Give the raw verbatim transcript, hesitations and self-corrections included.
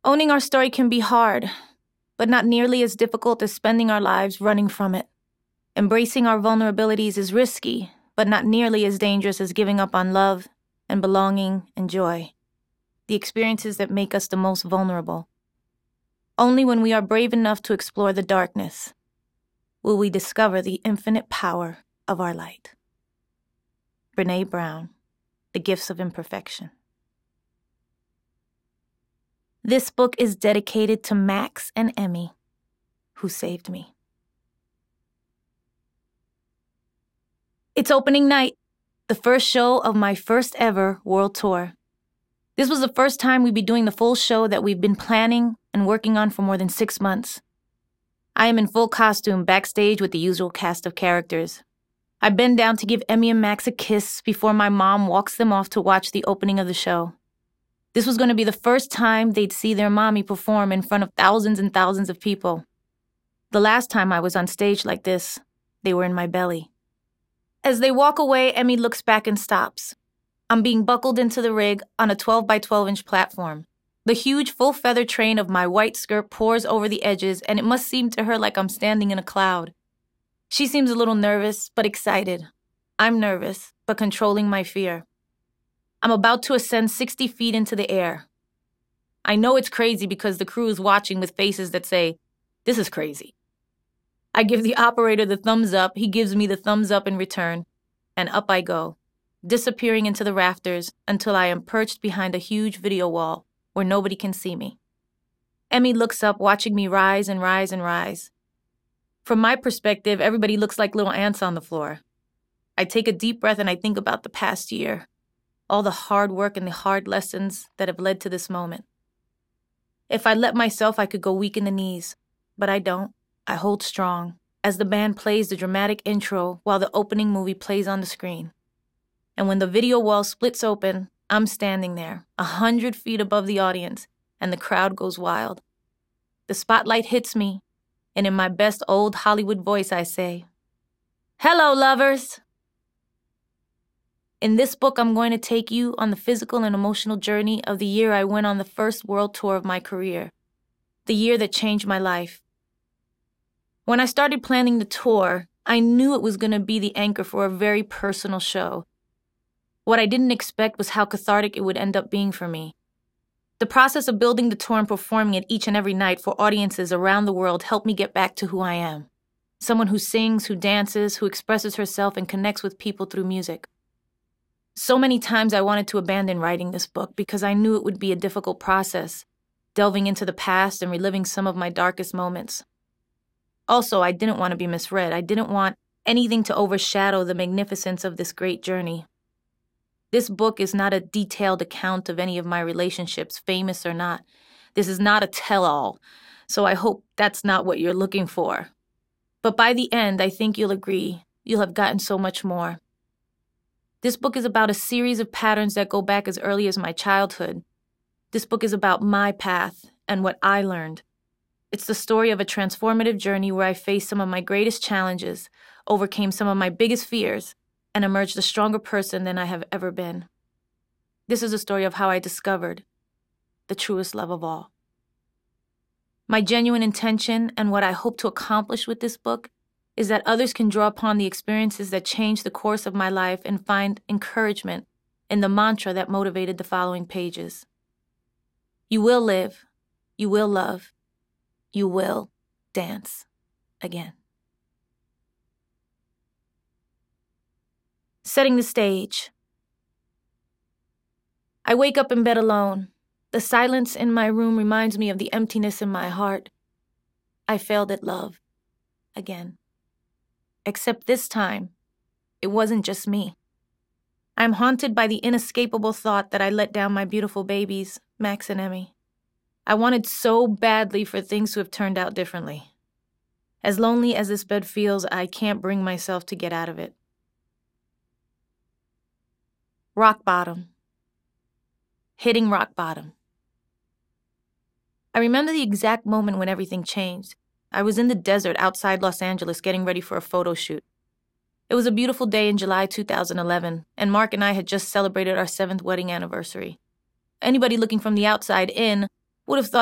Owning our story can be hard, but not nearly as difficult as spending our lives running from it. Embracing our vulnerabilities is risky, but not nearly as dangerous as giving up on love and belonging and joy, the experiences that make us the most vulnerable. Only when we are brave enough to explore the darkness will we discover the infinite power of our light. Brené Brown, The Gifts of Imperfection. This book is dedicated to Max and Emmy, who saved me. It's opening night, the first show of my first ever world tour. This was the first time we'd be doing the full show that we've been planning and working on for more than six months. I am in full costume backstage with the usual cast of characters. I bend down to give Emmy and Max a kiss before my mom walks them off to watch the opening of the show. This was going to be the first time they'd see their mommy perform in front of thousands and thousands of people. The last time I was on stage like this, they were in my belly. As they walk away, Emmy looks back and stops. I'm being buckled into the rig on a twelve by twelve inch platform. The huge full feather train of my white skirt pours over the edges, and it must seem to her like I'm standing in a cloud. She seems a little nervous, but excited. I'm nervous, but controlling my fear. I'm about to ascend sixty feet into the air. I know it's crazy because the crew is watching with faces that say, "This is crazy." I give the operator the thumbs up, he gives me the thumbs up in return, and up I go, disappearing into the rafters until I am perched behind a huge video wall where nobody can see me. Emmy looks up, watching me rise and rise and rise. From my perspective, everybody looks like little ants on the floor. I take a deep breath and I think about the past year, all the hard work and the hard lessons that have led to this moment. If I let myself, I could go weak in the knees, but I don't. I hold strong as the band plays the dramatic intro while the opening movie plays on the screen. And when the video wall splits open, I'm standing there, a hundred feet above the audience, and the crowd goes wild. The spotlight hits me, and in my best old Hollywood voice I say, "Hello, lovers!" In this book, I'm going to take you on the physical and emotional journey of the year I went on the first world tour of my career, the year that changed my life. When I started planning the tour, I knew it was going to be the anchor for a very personal show. What I didn't expect was how cathartic it would end up being for me. The process of building the tour and performing it each and every night for audiences around the world helped me get back to who I am. Someone who sings, who dances, who expresses herself and connects with people through music. So many times I wanted to abandon writing this book because I knew it would be a difficult process, delving into the past and reliving some of my darkest moments. Also, I didn't want to be misread. I didn't want anything to overshadow the magnificence of this great journey. This book is not a detailed account of any of my relationships, famous or not. This is not a tell-all, so I hope that's not what you're looking for. But by the end, I think you'll agree, you'll have gotten so much more. This book is about a series of patterns that go back as early as my childhood. This book is about my path and what I learned. It's the story of a transformative journey where I faced some of my greatest challenges, overcame some of my biggest fears, and emerged a stronger person than I have ever been. This is a story of how I discovered the truest love of all. My genuine intention and what I hope to accomplish with this book is that others can draw upon the experiences that changed the course of my life and find encouragement in the mantra that motivated the following pages. You will live, you will love, you will dance again. Setting the stage. I wake up in bed alone. The silence in my room reminds me of the emptiness in my heart. I failed at love. Again. Except this time, it wasn't just me. I'm haunted by the inescapable thought that I let down my beautiful babies, Max and Emmy. I wanted so badly for things to have turned out differently. As lonely as this bed feels, I can't bring myself to get out of it. Rock bottom. Hitting rock bottom. I remember the exact moment when everything changed. I was in the desert outside Los Angeles getting ready for a photo shoot. It was a beautiful day in July two thousand eleven, and Mark and I had just celebrated our seventh wedding anniversary. Anybody looking from the outside in would have thought